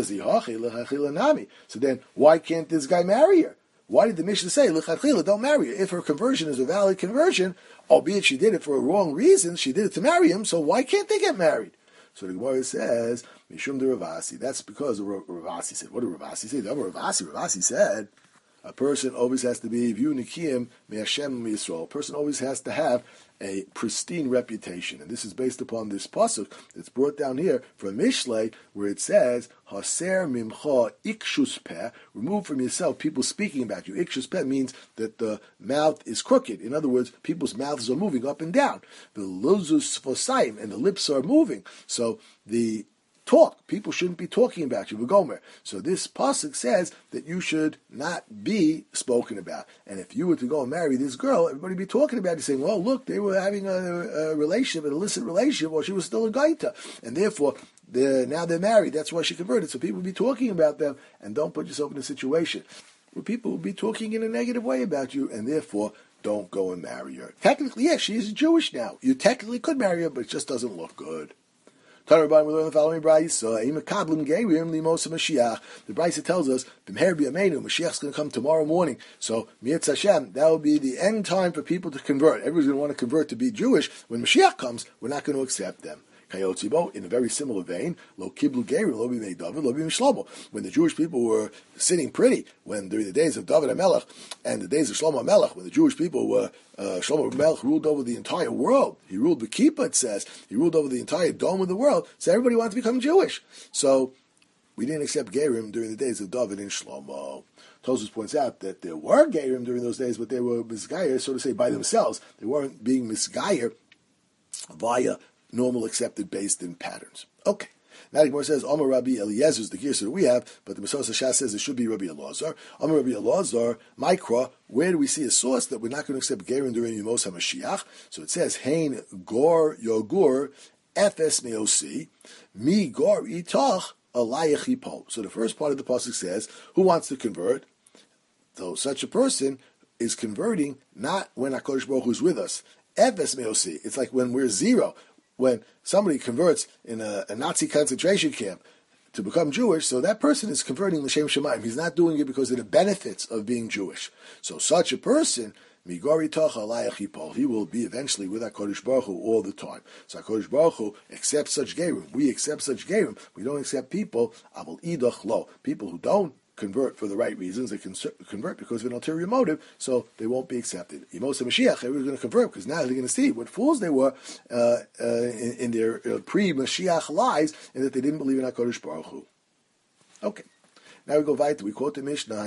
says, so then why can't this guy marry her? Why did the Mishnah say, L'chadchila, don't marry her? If her conversion is a valid conversion, albeit she did it for a wrong reason, she did it to marry him, so why can't they get married? So the Gemara says, Mishum de Ravasi. That's because Ravasi said. What did Ravasi say? Ravasi said, a person always has to be V'yu Nikiyim Me'Hashem Yisrael. A person always has to have a pristine reputation. And this is based upon this pasuk that's brought down here from Mishlei, where it says, Haser Mimcha Ikshus Peh, remove from yourself people speaking about you. Ikshus Peh means that the mouth is crooked. In other words, people's mouths are moving up and down. The Luzus Fosayim, and the lips are moving. So the talk. People shouldn't be talking about you, V'gomer. So this pasuk says that you should not be spoken about. And if you were to go and marry this girl, everybody would be talking about you, saying, well, look, they were having a relationship, an illicit relationship, or she was still a gaita. And therefore, now they're married. That's why she converted. So people will be talking about them, and don't put yourself in a situation where people will be talking in a negative way about you, and therefore, don't go and marry her. Technically, yes, she is Jewish now. You technically could marry her, but it just doesn't look good. We learn the following brisa. The brisa tells us Mashiach is going to come tomorrow morning. So Mirz Hashem, that will be the end time for people to convert. Everyone's going to want to convert to be Jewish. When Mashiach comes, we're not going to accept them. In a very similar vein, lo kiblu gerim, lo b'mei David, lo b'mei Shlomo. When the Jewish people were sitting pretty, when during the days of David HaMelech and the days of Shlomo HaMelech, when the Jewish people were, Shlomo HaMelech ruled over the entire world. He ruled the Kippah, it says. He ruled over the entire dome of the world. So everybody wanted to become Jewish. So we didn't accept gerim during the days of David and Shlomo. Tosfos points out that there were gerim during those days, but they were misgayer, so to say, by themselves. They weren't being misgayer via normal accepted based in patterns. Okay. Now the Gemara says, Amar Rabbi Eliezer is the gear that we have, but the Mesos Hashas says it should be Rabbi Elazar. Amar Rabbi Elazar, Mikra, where do we see a source that we're not going to accept gerim during Yemos HaMashiach? So it says, Hein Gor Yogur Efes Meosi Mi Gor Itach Alayach Hipo. So the first part of the pasuk says, who wants to convert? So such a person is converting not when HaKadosh Baruch Hu is with us. Efes Meosi. It's like when we're zero. when somebody converts in a Nazi concentration camp to become Jewish, so that person is converting l'shem shamayim. He's not doing it because of the benefits of being Jewish. So such a person, migori tocha alayach yipol, he will be eventually with HaKadosh Baruch Hu all the time. So HaKadosh Baruch Hu accepts such gerim. We accept such gerim. We don't accept people, aval idach lo, people who don't convert for the right reasons. They can convert because of an ulterior motive, so they won't be accepted. Yemos HaMashiach, they were going to convert because now they're going to see what fools they were in their pre-Mashiach lies, and that they didn't believe in HaKadosh Baruch Hu. Okay. Now we go weiter. We quote the Mishnah.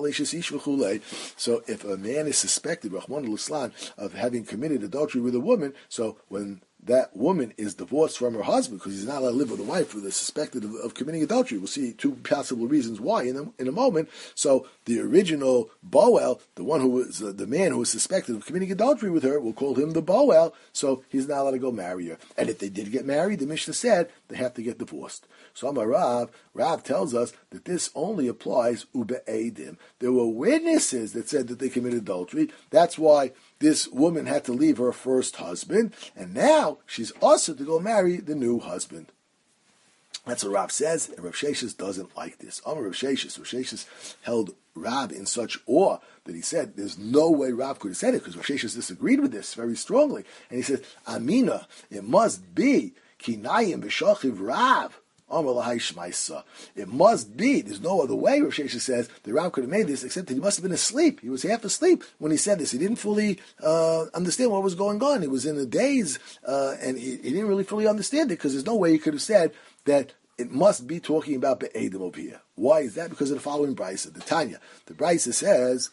So if a man is suspected, Rahman al-Islam, of having committed adultery with a woman, so when that woman is divorced from her husband because he's not allowed to live with a wife who is suspected of committing adultery. We'll see two possible reasons why in a moment. So the original Boel, the one who was the man who was suspected of committing adultery with her, we'll call him the Boel, so he's not allowed to go marry her. And if they did get married, the Mishnah said they have to get divorced. So Amar Rav tells us that this only applies ube'edim. There were witnesses that said that they committed adultery. That's why this woman had to leave her first husband, and now she's also to go marry the new husband. That's what Rav says, and Rav Sheshes doesn't like this. Amar Rav Sheshes held Rav in such awe that he said there's no way Rav could have said it, because Rav Sheshes disagreed with this very strongly. And he said, Amina, it must be Kinayim b'shachiv Rav. It must be, there's no other way, Rav Sheshes says, the Rav could have made this, except that he must have been asleep. He was half asleep when he said this. He didn't fully understand what was going on. He was in a daze, and he didn't really fully understand it, because there's no way he could have said that it must be talking about Be'edim over here. Why is that? Because of the following Brisa, the Tanya. The Brisa says,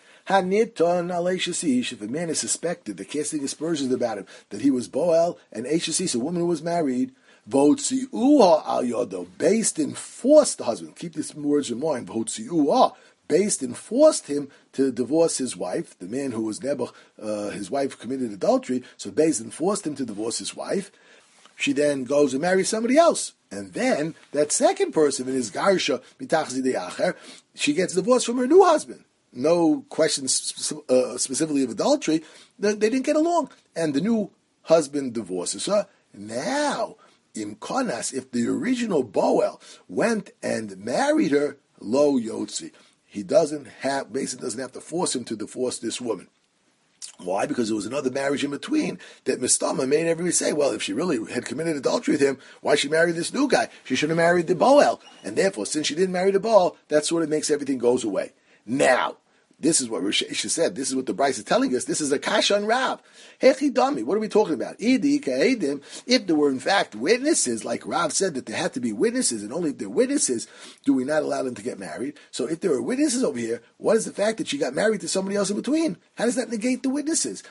if a man is suspected, the casting aspersions about him, that he was Boel and Eishasish, a woman who was married, based and forced the husband. Keep these words in mind. Based and forced him to divorce his wife, the man who was Nebuch, his wife committed adultery, so based and forced him to divorce his wife. She then goes and marries somebody else. And then that second person, in his Garsha, she gets divorced from her new husband. No questions specifically of adultery. They didn't get along. And the new husband divorces her. Now, if the original Boel went and married her, lo yotzi, he basically doesn't have to force him to divorce this woman. Why? Because there was another marriage in between that Mistama made everybody say, well, if she really had committed adultery with him, why she married this new guy? She should have married the Boel. And therefore, since she didn't marry the Boel, that sort of makes everything goes away. Now, this is what Rosh Hashanah said. This is what the Bryce is telling us. This is a kasha on Rav. Hechidami. What are we talking about? If there were in fact witnesses, like Rav said that there had to be witnesses, and only if there are witnesses do we not allow them to get married. So if there are witnesses over here, what is the fact that she got married to somebody else in between? How does that negate the witnesses?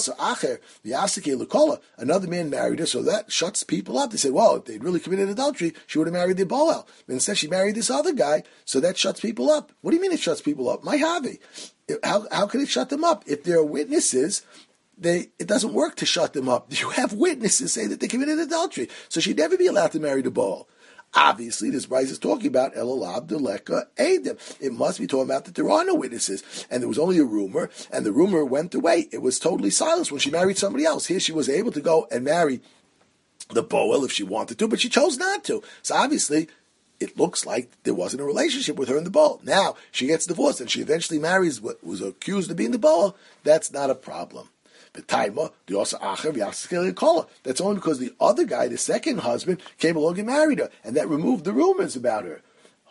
Another man married her, so that shuts people up. They say, well, if they'd really committed adultery, she would have married the Boel. But instead she married this other guy, so that shuts people up. What do you mean it shuts people up? My Havi. How can it shut them up? If there are witnesses, it doesn't work to shut them up. You have witnesses say that they committed adultery. So she'd never be allowed to marry the Baal. Obviously, this Bryce is talking about Elalab Deleka Eidim. It must be talking about that there are no witnesses. And there was only a rumor, and the rumor went away. It was totally silenced when she married somebody else. Here she was able to go and marry the Boel if she wanted to, but she chose not to. So obviously, it looks like there wasn't a relationship with her and the Baal. Now, she gets divorced and she eventually marries what was accused of being the Baal. That's not a problem. But Taima, that's only because the other guy, the second husband, came along and married her, and that removed the rumors about her.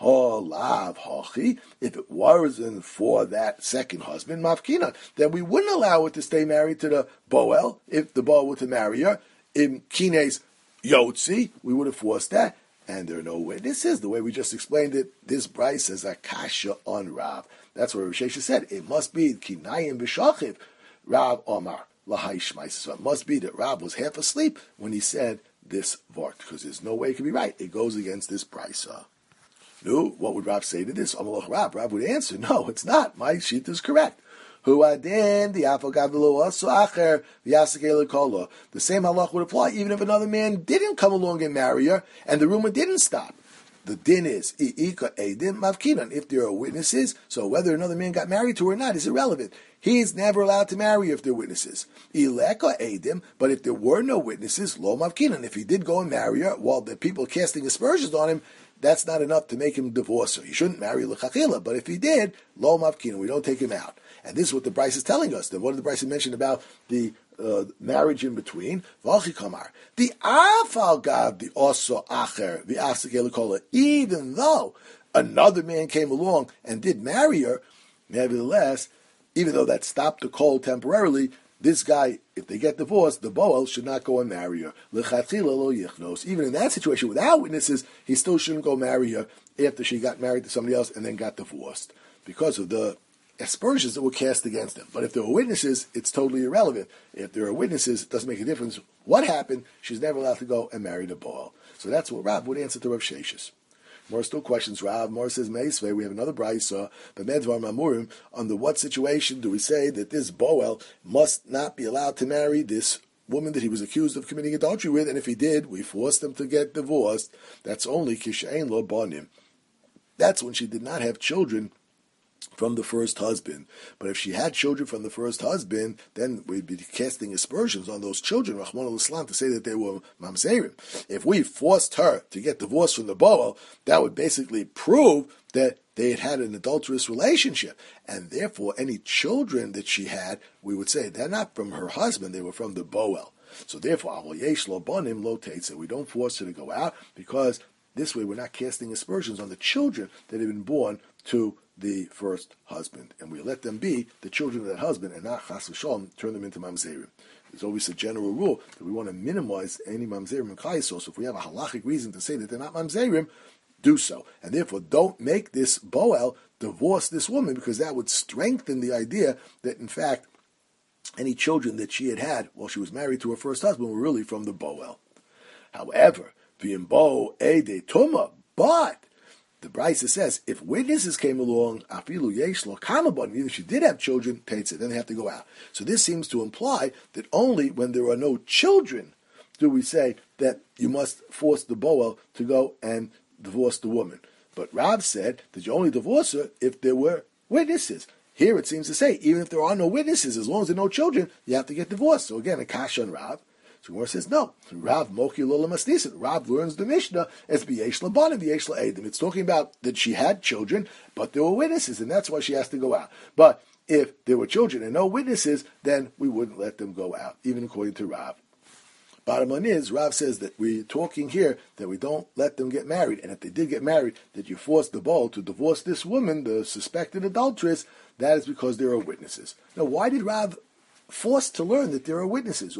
If it wasn't for that second husband, Mafkina, then we wouldn't allow her to stay married to the Boel, if the Baal were to marry her. In Kine's Yotzi, we would have forced that. And there are no witnesses. The way we just explained it, this Bryce says a kasha on Rav. That's what Rav Sheshes said. It must be kinayim b'shachiv Rav Omar lahai shmais. So it must be that Rav was half asleep when he said this vart, because there's no way it can be right. It goes against this Bryce. No, what would Rav say to this? Amalach Rav. Rav would answer, no, it's not. My sheet is correct. The same halach would apply even if another man didn't come along and marry her, and the rumor didn't stop. the din is Ika Edim Mavkinan. If there are witnesses, so whether another man got married to her or not is irrelevant. He's never allowed to marry if there are witnesses. Ileka Edim, but if there were no witnesses, Lo Mavkinan. If he did go and marry her while the people casting aspersions on him, that's not enough to make him divorce her. He shouldn't marry L'chachila, but if he did, Lo Mavkinan, we don't take him out. And this is what the Bryce is telling us. What did the Bryce mention about the marriage in between? V'alchi kamar. The afal gav the oso acher the asik. Even though another man came along and did marry her, nevertheless, even though that stopped the call temporarily, this guy, if they get divorced, the boel should not go and marry her. L'chatchila lo yichnos. Even in that situation, without witnesses, he still shouldn't go marry her after she got married to somebody else and then got divorced because of the aspersions that were cast against him. But if there were witnesses, it's totally irrelevant. If there are witnesses, it doesn't make a difference what happened. She's never allowed to go and marry the boel. So that's what Rav would answer to Rav Sheshes. More still questions, Rav. More says, Meisvei, we have another brayso, B'medvar Mamurim, under what situation do we say that this boel must not be allowed to marry this woman that he was accused of committing adultery with, and if he did, we forced him to get divorced. That's only Kishain Lo Bonim. That's when she did not have children from the first husband. But if she had children from the first husband, then we'd be casting aspersions on those children, Rahman al-Islam, to say that they were mamzerim. If we forced her to get divorced from the boel, that would basically prove that they had an adulterous relationship. And therefore, any children that she had, we would say, they're not from her husband, they were from the boel. So therefore, we don't force her to go out, because this way we're not casting aspersions on the children that have been born to the first husband, and we let them be the children of that husband, and not chas v'shalom turn them into mamzerim. There's always a general rule that we want to minimize any mamzerim and chayesol. So if we have a halachic reason to say that they're not mamzerim, do so, and therefore don't make this boel divorce this woman, because that would strengthen the idea that in fact any children that she had while she was married to her first husband were really from the boel. However, v'imbo ede tuma, but the Brisa says, if witnesses came along, afilu yeshlo kamabon, even if she did have children, teitze, then they have to go out. So this seems to imply that only when there are no children do we say that you must force the boel to go and divorce the woman. But Rav said that you only divorce her if there were witnesses. Here it seems to say, even if there are no witnesses, as long as there are no children, you have to get divorced. So again, a kasha on Rav. So Gemara says, no. Rav moki lola masnisin. Rav learns the Mishnah as b'yesh labanim, b'yesh la'edim. It's talking about that she had children, but there were witnesses, and that's why she has to go out. But if there were children and no witnesses, then we wouldn't let them go out, even according to Rav. Bottom line is, Rav says that we're talking here that we don't let them get married, and if they did get married, that you force the boel to divorce this woman, the suspected adulteress. That is because there are witnesses. Now, why did Rav forced to learn that there are witnesses?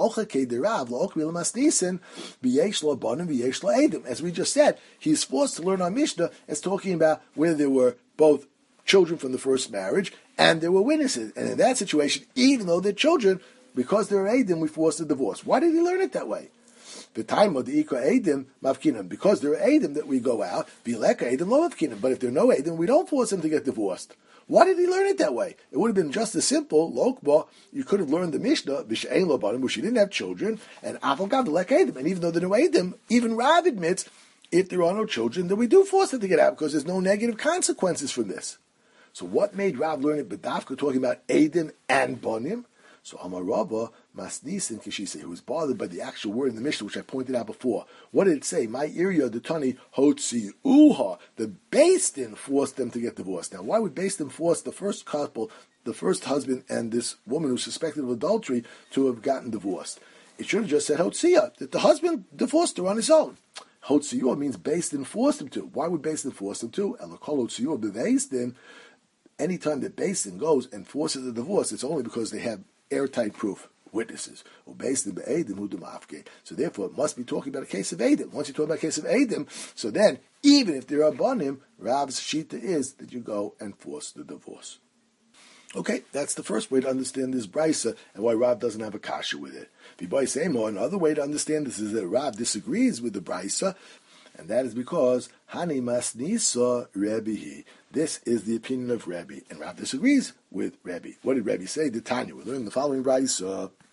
As we just said, he's forced to learn our Mishnah as talking about where there were both children from the first marriage and there were witnesses. And in that situation, even though they're children, because they're Eidim, we forced a divorce. Why did he learn it that way? The time of the Ika Eidim Mavkinim, because there are Eidim that we go out, Bileka Eidim Lo Mavkinim. But if there are no Eidim, we don't force them to get divorced. Why did he learn it that way? It would have been just as simple. Lokba, you could have learned the Mishnah, B'she'ein lo banim, where she didn't have children, and Afal Gav Lek Eidim. And even though there are no Eidim, even Rav admits, if there are no children, then we do force them to get out, because there's no negative consequences from this. So what made Rav learn it B'dafka, talking about Eidim and Banim? So Amar Rabba Masnisin Kishise, who was bothered by the actual word in the Mishnah, which I pointed out before. What did it say? My area the Tani Hotzi Uha. The Beis Din forced them to get divorced. Now, why would Beis Din force the first couple, the first husband, and this woman who's suspected of adultery to have gotten divorced? It should have just said Hotzia, that the husband divorced her on his own. Hotziyah means Beis Din forced him to. Why would Beis Din force him to? Elakol Hotziyah Beis Din. Anytime that Beis Din goes and forces a divorce, it's only because they have airtight proof, witnesses. So therefore, it must be talking about a case of Eidim. Once you talk about a case of Eidim, so then, even if there are Banim, Rav's Shita is that you go and force the divorce. Okay, that's the first way to understand this Brisa and why Rav doesn't have a kasha with it. Another way to understand this is that Rav disagrees with the Brisa, and that is because Hani Masnisa Rebbe. This is the opinion of Rebbe, and Rav disagrees with Rebbe. What did Rebbe say? The Tanya. We learn the following Brisa.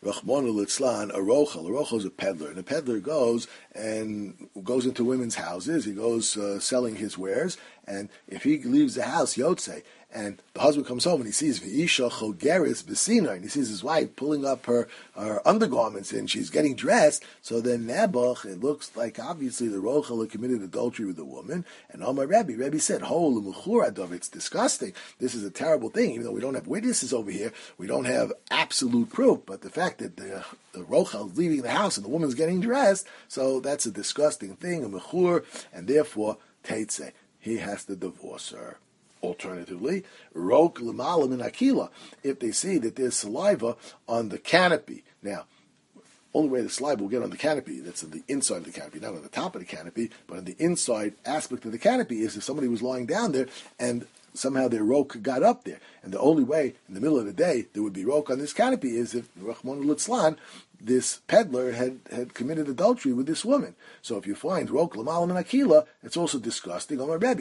Rachmana litzlan, a rochel. A rochel is a peddler, and a peddler goes into women's houses. He goes selling his wares, and if he leaves the house, Yotze, and the husband comes home and he sees V'isha chogeris b'sina, and he sees his wife pulling up her undergarments and she's getting dressed. So then Nebuch, it looks like obviously the rochel had committed adultery with the woman. And Omar Rebbe said, it's disgusting. This is a terrible thing. Even though we don't have witnesses over here, we don't have absolute proof. But the fact that the rochel is leaving the house and the woman's getting dressed, so that's a disgusting thing, a mechur, and therefore Teitze, he has to divorce her. Alternatively, rok l'malam in akila, if they see that there's saliva on the canopy. Now, only way the saliva will get on the canopy, that's on the inside of the canopy, not on the top of the canopy, but on the inside aspect of the canopy, is if somebody was lying down there and somehow their rok got up there. And the only way in the middle of the day there would be rok on this canopy is if Rachmana litzlan, this peddler had committed adultery with this woman. So if you find rok l'malam and akila, it's also disgusting.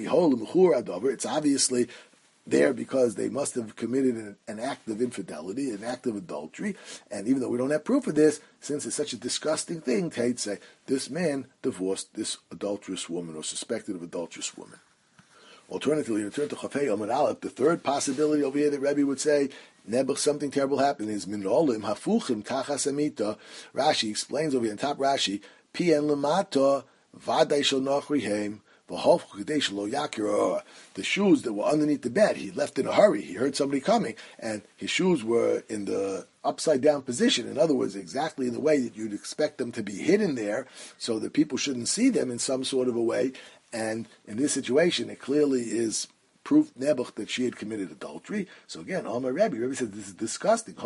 It's obviously there because they must have committed an act of infidelity, an act of adultery. And even though we don't have proof of this, since it's such a disgusting thing, Tate say this man divorced this adulterous woman or suspected of adulterous woman. Alternatively, in return to Chafei Amud Aleph, the third possibility over here that Rebbe would say, Nebuch, something terrible happened, is Minolim Hafuchim Tachas Amita. Rashi explains over here in top Rashi, Pien Lemata Vaday Shel Nachrihem V'Hof Kadesh Lo Yakir. The shoes that were underneath the bed, he left in a hurry. He heard somebody coming, and his shoes were in the upside down position. In other words, exactly in the way that you'd expect them to be hidden there, so that people shouldn't see them in some sort of a way. And in this situation, it clearly is proof Nebuch that she had committed adultery. So again, Amar Rebbe said this is disgusting.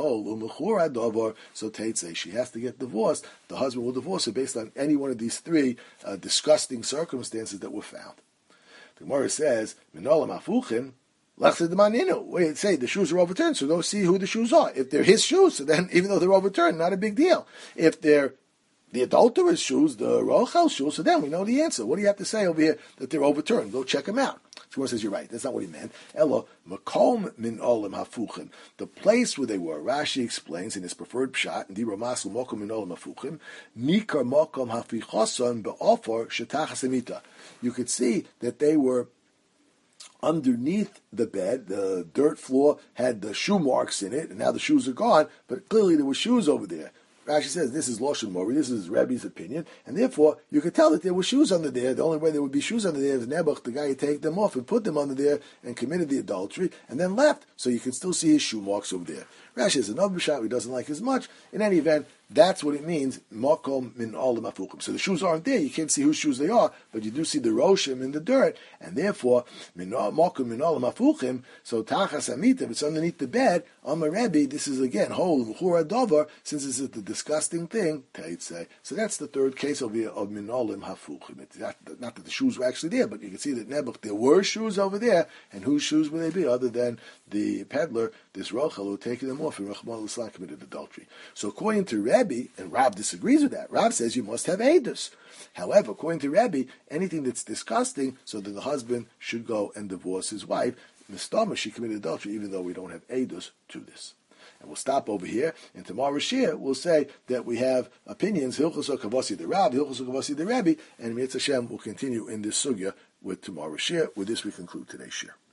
So Tate say she has to get divorced. The husband will divorce her based on any one of these three disgusting circumstances that were found. The Gemara says, Minolam Afuchin. We say the shoes are overturned, so go see who the shoes are. If they're his shoes, so then even though they're overturned, not a big deal. If they're the adulterous shoes, the rochel shoes, so then we know the answer. What do you have to say over here that they're overturned? Go check them out. So says you're right. That's not what he meant. Elo makom min olim hafuchim. The place where they were. Rashi explains in his preferred pshat in Dibra Masul makom min olim hafuchim. Nikar makom hafichoson beofor shetachas amita. You could see that they were underneath the bed. The dirt floor had the shoe marks in it, and now the shoes are gone. But clearly there were shoes over there. Rashi says this is Loshen Mori, this is Rebbe's opinion, and therefore you could tell that there were shoes under there. The only way there would be shoes under there is Nebuch, the guy, had taken them off and put them under there and committed the adultery and then left. So you can still see his shoe marks over there. Rashi is another B'shat he doesn't like as much. In any event, that's what it means, makom min olim hafuchim. So the shoes aren't there, you can't see whose shoes they are, but you do see the roshim in the dirt, and therefore, makom min olim hafuchim, so tachas amita, if it's underneath the bed, Amar Rebbe, this is again, whole l'chura dover, since this is the disgusting thing, say. So that's the third case of min olim hafuchim. It's not that the shoes were actually there, but you can see that Nebuch, there were shoes over there, and whose shoes would they be, other than the peddler, this rochel, who had taken them off, and Rachmana litzlan committed adultery. So according to Rebbe, and Rab disagrees with that. Rab says you must have edus. However, according to Rebbe, anything that's disgusting, so that the husband should go and divorce his wife. Mistama, she committed adultery, even though we don't have edus to this. And we'll stop over here. And tomorrow's shir, we'll say that we have opinions, Hilchos Kavasi the Rab, Hilchos Kavasi the Rebbe, and Mitzvah Hashem will continue in this sugya with tomorrow's shir. With this, we conclude today's shir.